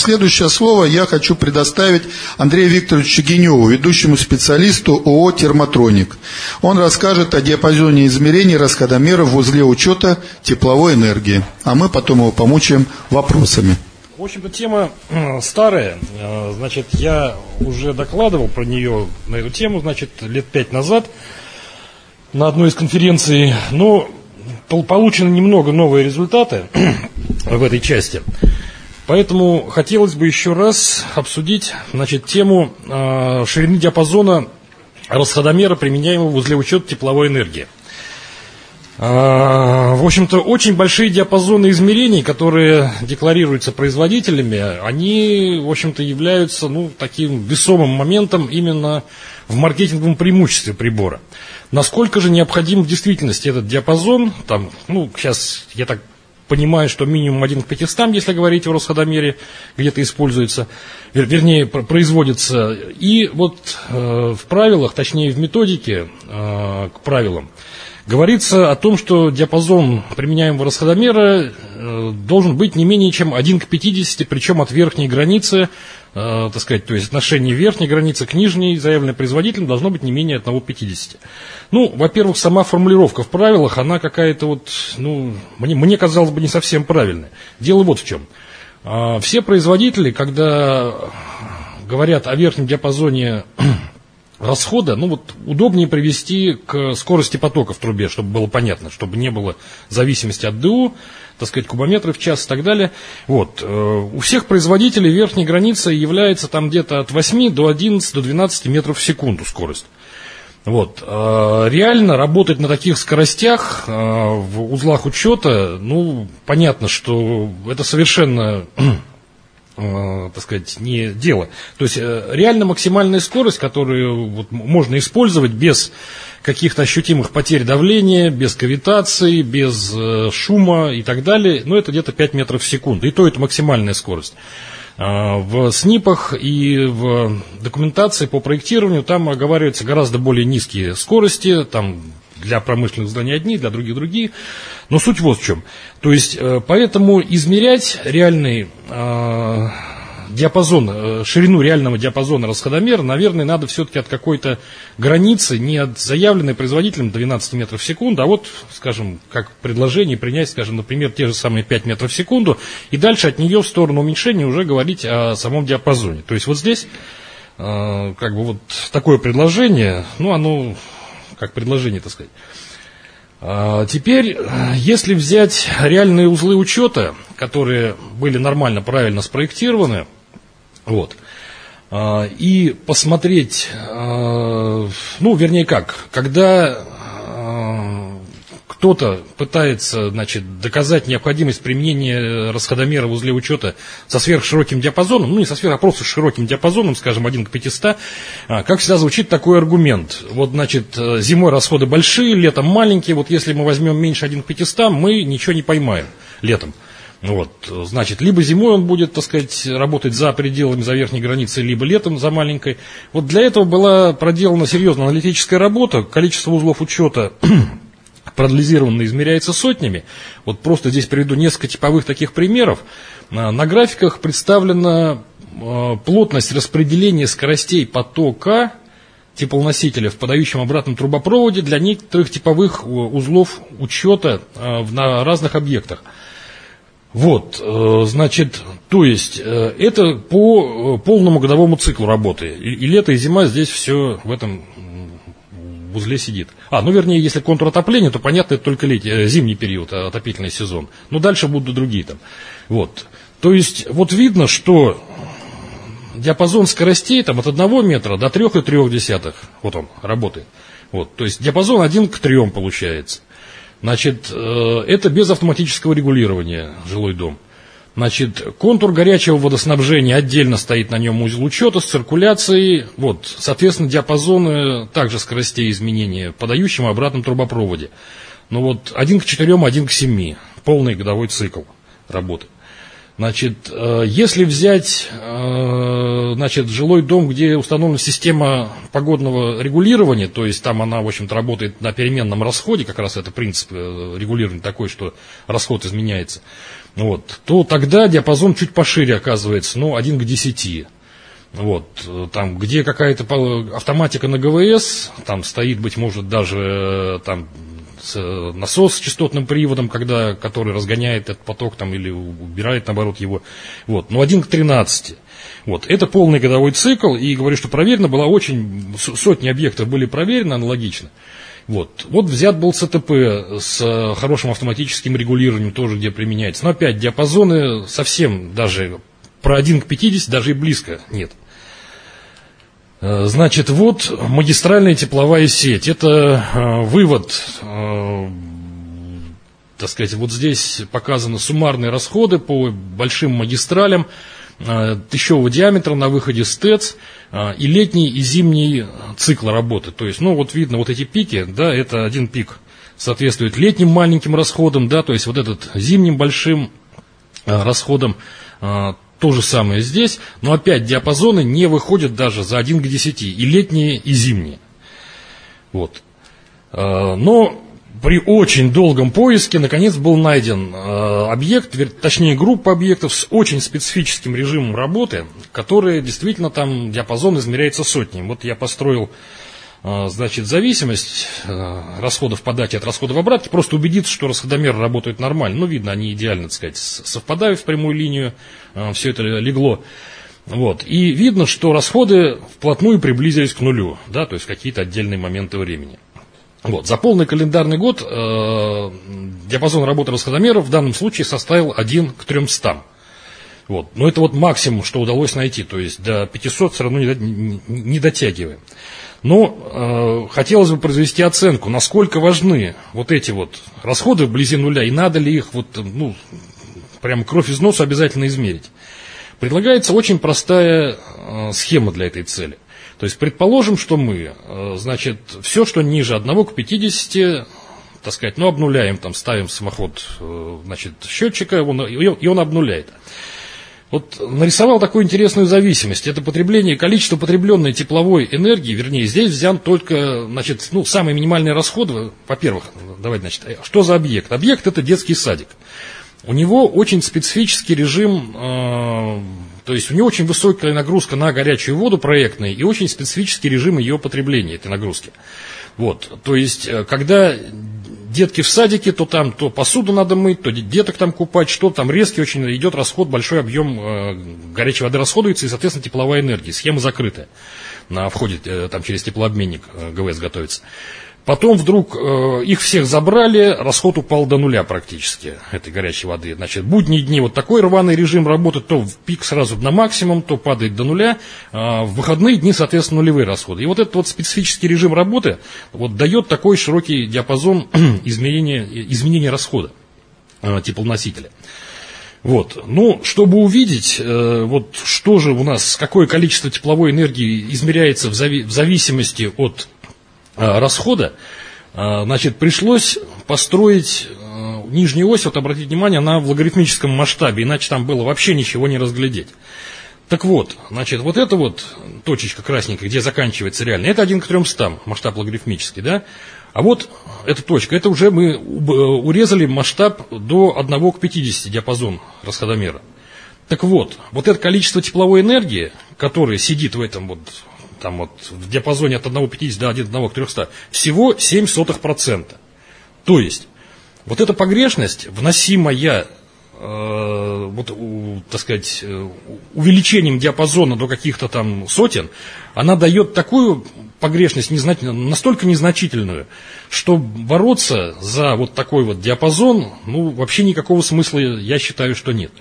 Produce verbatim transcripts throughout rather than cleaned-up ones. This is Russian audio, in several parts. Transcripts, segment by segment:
Следующее слово я хочу предоставить Андрею Викторовичу Геневу, ведущему специалисту ООО «Термотроник». Он расскажет о диапазоне измерений расходомера в узле учета тепловой энергии, а мы потом его помучаем вопросами. В общем-то, тема старая. Значит, я уже докладывал про нее, на эту тему, значит, лет пять назад на одной из конференций. Но получены немного новые результаты в этой части. Поэтому хотелось бы еще раз обсудить, значит, тему э, ширины диапазона расходомера, применяемого в узле учета тепловой энергии. Э, в общем-то, очень большие диапазоны измерений, которые декларируются производителями, они, в общем-то, являются, ну, таким весомым моментом именно в маркетинговом преимуществе прибора. Насколько же необходим в действительности этот диапазон? Там, ну, сейчас я так понимаю, что минимум один к пятистам, если говорить о расходомере, где-то используется, вер, вернее, производится. И вот э, в правилах, точнее в методике э, к правилам, говорится о том, что диапазон применяемого расходомера э, должен быть не менее чем один к пятидесяти, причем от верхней границы, э, так сказать, то есть отношение верхней границы к нижней, заявленной производителем, должно быть не менее одного к пятидесяти. Ну, во-первых, сама формулировка в правилах, она какая-то вот, ну, мне, мне казалось бы, не совсем правильная. Дело вот в чем. Э, все производители, когда говорят о верхнем диапазоне расхода, ну вот удобнее привести к скорости потока в трубе, чтобы было понятно, чтобы не было зависимости от ДУ, так сказать, кубометры в час и так далее. Вот. У всех производителей верхней границей является там где-то от восьми до одиннадцати, до двенадцати метров в секунду скорость. Вот. Реально работать на таких скоростях в узлах учета, ну, понятно, что это совершенно, так сказать, не дело. То есть реально максимальная скорость, которую вот можно использовать без каких-то ощутимых потерь давления, без кавитации, без шума и так далее, ну, это где-то пять метров в секунду. И то это максимальная скорость. В снипах и в документации по проектированию там оговариваются гораздо более низкие скорости, там для промышленных зданий одни, для других другие. Но суть вот в чем. То есть, поэтому измерять реальный э, диапазон, э, ширину реального диапазона расходомера, наверное, надо все-таки от какой-то границы, не от заявленной производителем двенадцати метров в секунду, а вот, скажем, как предложение принять, скажем, например, те же самые пять метров в секунду, и дальше от нее в сторону уменьшения уже говорить о самом диапазоне. То есть, вот здесь, э, как бы вот такое предложение, ну, оно, как предложение, так сказать. Теперь, если взять реальные узлы учета, которые были нормально, правильно спроектированы, вот, и посмотреть, ну, вернее как, когда кто-то пытается, значит, доказать необходимость применения расходомера в узле учета со сверхшироким диапазоном, ну не со сверх, а просто с широким диапазоном, скажем, один к пятистам, как всегда звучит такой аргумент. Вот, значит, зимой расходы большие, летом маленькие, вот если мы возьмем меньше один к пятистам, мы ничего не поймаем летом. Вот, значит, либо зимой он будет, так сказать, работать за пределами, за верхней границей, либо летом за маленькой. Вот для этого была проделана серьезная аналитическая работа, количество узлов учета проанализированно измеряется сотнями. Вот просто здесь приведу несколько типовых таких примеров. На графиках представлена плотность распределения скоростей потока теплоносителя в подающем обратном трубопроводе для некоторых типовых узлов учета на разных объектах. Вот, значит, то есть это по полному годовому циклу работы. И лето, и зима здесь все в этом в узле сидит. А, ну вернее, если контур отопления, то понятно, это только летний, зимний период, отопительный сезон. Но дальше будут другие там. Вот. То есть, вот видно, что диапазон скоростей там от одного метра до трех и трех десятых. Вот он работает. Вот. То есть диапазон один к трем получается. Значит, это без автоматического регулирования жилой дом. Значит, контур горячего водоснабжения отдельно стоит на нем узел учета с циркуляцией. Вот, соответственно, диапазоны также скоростей изменения в подающем и обратном трубопроводе. Ну вот, один к четырем, один к семи. Полный годовой цикл работы. Значит, если взять значит, жилой дом, где установлена система погодного регулирования, то есть там она, в общем-то, работает на переменном расходе, как раз это принцип регулирования такой, что расход изменяется, вот, то тогда диапазон чуть пошире оказывается, ну, один к десяти. Вот, там, где какая-то автоматика на ГВС, там стоит, быть может, даже там насос с частотным приводом, когда, который разгоняет этот поток там, или убирает, наоборот, его. Вот, но один к тринадцати. Вот, это полный годовой цикл, и говорю, что проверено было очень, сотни объектов были проверены аналогично. Вот, вот взят был ЦТП с хорошим автоматическим регулированием, тоже где применяется. Но опять диапазоны совсем даже про один к пятидесяти даже и близко нет. Значит, вот магистральная тепловая сеть. Это э, вывод, э, так сказать, вот здесь показаны суммарные расходы по большим магистралям э, тысячевого диаметра на выходе с ТЭЦ э, и летний и зимний цикл работы. То есть, ну вот видно вот эти пики, да, это один пик соответствует летним маленьким расходам, да, то есть вот этот зимним большим э, расходам. Э, То же самое здесь, но опять диапазоны не выходят даже за один к десяти, и летние, и зимние. Вот. Но при очень долгом поиске, наконец, был найден объект, точнее группа объектов с очень специфическим режимом работы, которые действительно там диапазон измеряется сотнями. Вот я построил, значит, зависимость расходов по дате от расходов обратки, просто убедиться, что расходомеры работают нормально. Ну, видно, они идеально, так сказать, совпадают в прямую линию, все это легло. Вот. И видно, что расходы вплотную приблизились к нулю, да, то есть какие-то отдельные моменты времени. Вот. За полный календарный год э, диапазон работы расходомеров в данном случае составил один к трёмстам. Вот. Но это вот максимум, что удалось найти, то есть до пятисот все равно не, не, не дотягиваем. Но э, хотелось бы произвести оценку, насколько важны вот эти вот расходы вблизи нуля, и надо ли их вот, ну, прям кровь из носа обязательно измерить. Предлагается очень простая э, схема для этой цели. То есть предположим, что мы, э, значит, все, что ниже одного к пятидесяти, так сказать, ну, обнуляем, там, ставим самоход, э, значит, счетчика, он, и он обнуляет. Вот нарисовал такую интересную зависимость. Это потребление, количество потребленной тепловой энергии, вернее, здесь взят только, значит, ну, самые минимальные расходы. Во-первых, давайте, значит, что за объект? Объект – это детский садик. У него очень специфический режим, э, то есть у него очень высокая нагрузка на горячую воду проектная и очень специфический режим ее потребления, этой нагрузки. Вот, то есть, когда детки в садике, то там то посуду надо мыть, то деток там купать, что там резкий очень идет расход, большой объем э, горячей воды расходуется, и, соответственно, тепловая энергия. Схема закрытая. На входе э, там через теплообменник э, ГВС готовится. Потом вдруг э, их всех забрали, расход упал до нуля практически, этой горячей воды. Значит, будние дни вот такой рваный режим работы, то в пик сразу на максимум, то падает до нуля. Э, в выходные дни, соответственно, нулевые расходы. И вот этот вот специфический режим работы вот, дает такой широкий диапазон изменения, изменения расхода э, теплоносителя. Вот. Ну, чтобы увидеть, э, вот что же у нас, какое количество тепловой энергии измеряется в, зави- в зависимости от расхода, значит, пришлось построить нижнюю ось, вот обратите внимание, она в логарифмическом масштабе, иначе там было вообще ничего не разглядеть. Так вот, значит, вот эта вот точечка красненькая, где заканчивается реально, это один к трёмстам, масштаб логарифмический, да? А вот эта точка, это уже мы урезали масштаб до одного к пятидесяти диапазон расходомера. Так вот, вот это количество тепловой энергии, которое сидит в этом вот, там вот в диапазоне от одного к пятидесяти до одного к трёмстам, всего семь сотых процента. То есть, вот эта погрешность, вносимая, э, вот, у, так сказать, увеличением диапазона до каких-то там сотен, она дает такую погрешность незначительную, настолько незначительную, что бороться за вот такой вот диапазон, ну, вообще никакого смысла, я считаю, что нет.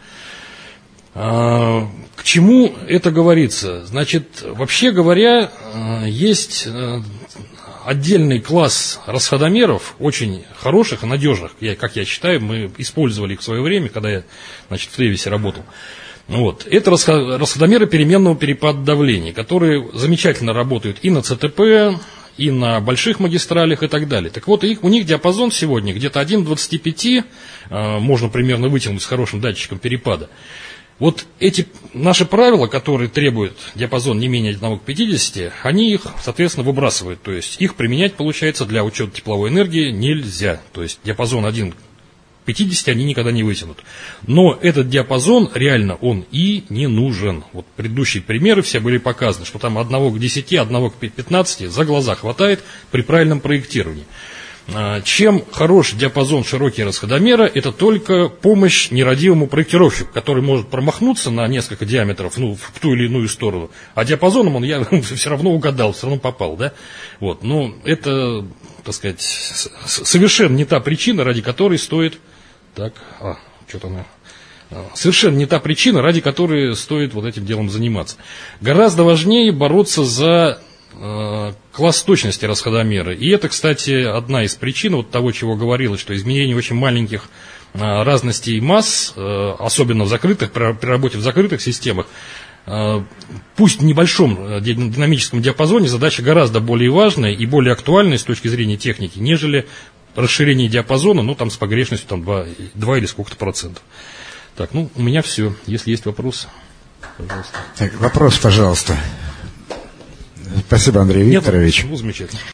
К чему это говорится? Значит, вообще говоря, есть отдельный класс расходомеров, очень хороших и надежных, я, как я считаю, мы использовали их в свое время, когда я, значит, в Тревисе работал. Вот. Это расходомеры переменного перепада давления, которые замечательно работают и на ЦТП, и на больших магистралях и так далее. Так вот, их, у них диапазон сегодня где-то один к двадцати пяти, можно примерно вытянуть с хорошим датчиком перепада. Вот эти наши правила, которые требуют диапазон не менее одного к пятидесяти, они их, соответственно, выбрасывают. То есть их применять, получается, для учета тепловой энергии нельзя. То есть диапазон один к пятидесяти они никогда не вытянут. Но этот диапазон, реально, он и не нужен. Вот предыдущие примеры все были показаны, что там одного к десяти, одного к пятнадцати за глаза хватает при правильном проектировании. Чем хорош диапазон широкие расходомера, это только помощь нерадивому проектировщику, который может промахнуться на несколько диаметров, ну, в ту или иную сторону, а диапазоном он я все равно угадал, все равно попал, да? Вот, ну, это, так сказать, совершенно не та причина, ради которой стоит, так, а, что-то она... Совершенно не та причина, ради которой стоит вот этим делом заниматься. Гораздо важнее бороться за класс точности расходомера. И это, кстати, одна из причин вот того, чего говорилось, что изменение очень маленьких разностей масс, особенно в закрытых, при работе в закрытых системах, пусть в небольшом динамическом диапазоне, задача гораздо более важная и более актуальная с точки зрения техники, нежели расширение диапазона, ну, там, с погрешностью там, два, два или сколько-то процентов. Так, ну, у меня все. Если есть вопросы, пожалуйста. Так, вопрос, пожалуйста. Спасибо, Андрей Викторович. Нет, ну, замечательно.